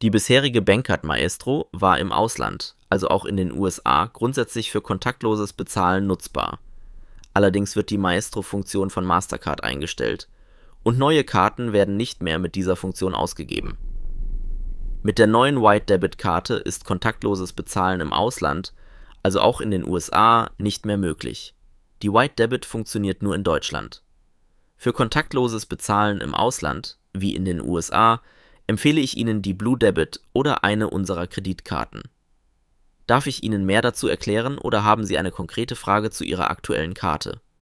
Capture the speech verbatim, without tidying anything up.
Die bisherige Bankcard Maestro war im Ausland, also auch in den U S A, grundsätzlich für kontaktloses Bezahlen nutzbar. Allerdings wird die Maestro-Funktion von Mastercard eingestellt und neue Karten werden nicht mehr mit dieser Funktion ausgegeben. Mit der neuen White-Debit-Karte ist kontaktloses Bezahlen im Ausland, also auch in den U S A, nicht mehr möglich. Die White Debit funktioniert nur in Deutschland. Für kontaktloses Bezahlen im Ausland, wie in den U S A, empfehle ich Ihnen die Blue Debit oder eine unserer Kreditkarten. Darf ich Ihnen mehr dazu erklären oder haben Sie eine konkrete Frage zu Ihrer aktuellen Karte?